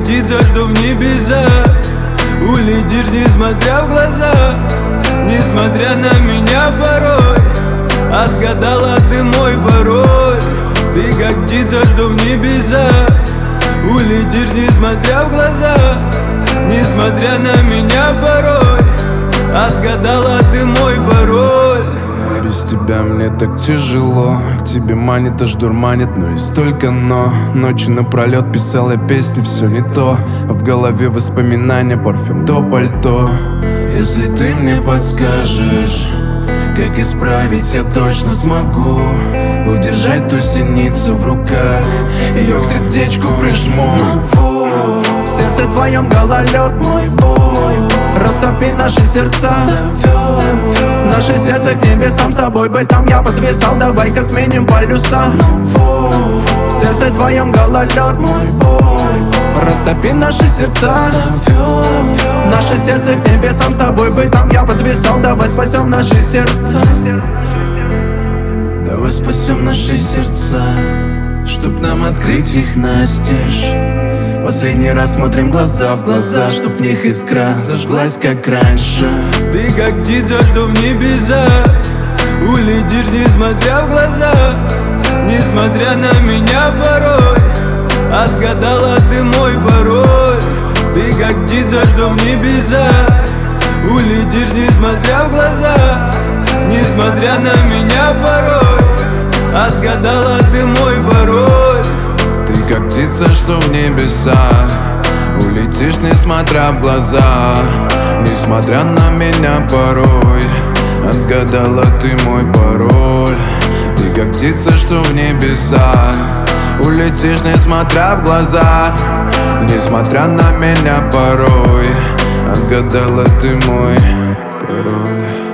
птица, что в небеса. Улетишь, несмотря в глаза, несмотря на меня порой. Отгадала ты мой пароль. Ты как птица, что в небеса. Улетишь, несмотря в глаза, несмотря на меня порой. Отгадала ты мой пароль. Без тебя мне так тяжело, к тебе манит, аж дурманит, но и столько но. Ночью напролет писал я песни, все не то. В голове воспоминания, парфюм до пальто. Если ты мне подскажешь, как исправить, я точно смогу удержать ту синицу в руках, ее к сердечку прижму. В сердце твоем гололед, мой бой, растопи наши сердца. Наше сердце к небесам, с тобой бы там я позвисал. Давай-ка сменим полюса. В сердце твоем гололед, мой бой, растопи наши сердца. Наше сердце к небесам, с тобой бы там я позвисал. Давай спасем наши сердца. Давай спасем наши сердца, чтоб нам открыть их настежь. Последний раз смотрим глаза в глаза, чтоб в них искра зажглась, как раньше. Ты как птица, что в небеса. Улетишь, несмотря в глаза, несмотря на меня порой. Отгадала ты мой пароль. Ты как птица, что в небеса. Улетишь, несмотря в глаза, несмотря на меня порой. Отгадала ты мой пароль. Ты как птица, что в небесах. Улетишь, несмотря в глаза, несмотря на меня порой. Отгадала ты мой пароль. Ты как птица, что в небесах. Улетишь, несмотря в глаза, несмотря на меня порой. Отгадала ты мой пароль.